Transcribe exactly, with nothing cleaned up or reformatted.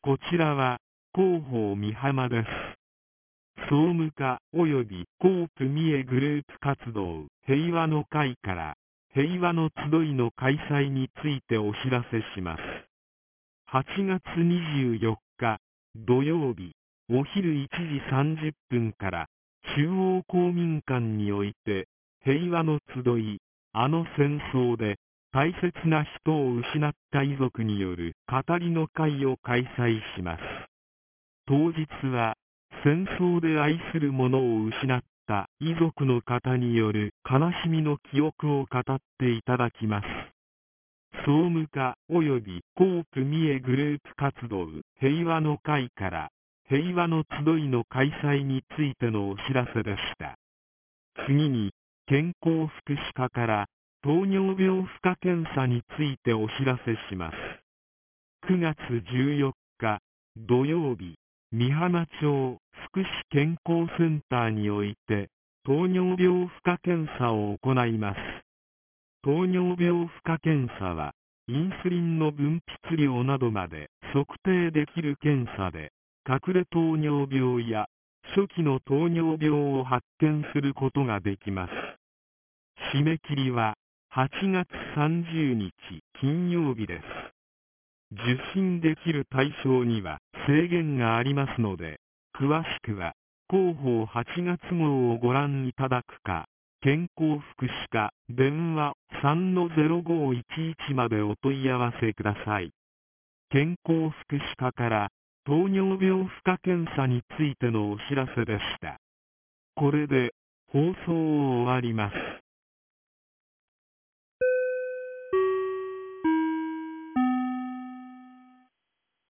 こちらは、広報美浜です。総務課及びコープ三重グループ活動平和の会から平和の集いの開催についてお知らせします。はちがつにじゅうよっか土曜日お昼いちじさんじゅっぷんから中央公民館において平和の集いあの戦争で大切な人を失った遺族による語りの会を開催します。当日は戦争で愛する者を失った遺族の方による悲しみの記憶を語っていただきます。総務課及びコープ三重グループ活動平和の会から平和の集いの開催についてのお知らせでした。次に健康福祉課から糖尿病負荷検査についてお知らせします。くがつじゅうよっか土曜日美浜町福祉健康センターにおいて糖尿病負荷検査を行います。糖尿病負荷検査はインスリンの分泌量などまで測定できる検査で隠れ糖尿病や初期の糖尿病を発見することができます。締め切りははちがつさんじゅうにち金曜日です。受診できる対象には制限がありますので、詳しくは広報はちがつ号をご覧いただくか、健康福祉課電話 さんのゼロごいちいち までお問い合わせください。健康福祉課から糖尿病負荷検査についてのお知らせでした。これで放送を終わります。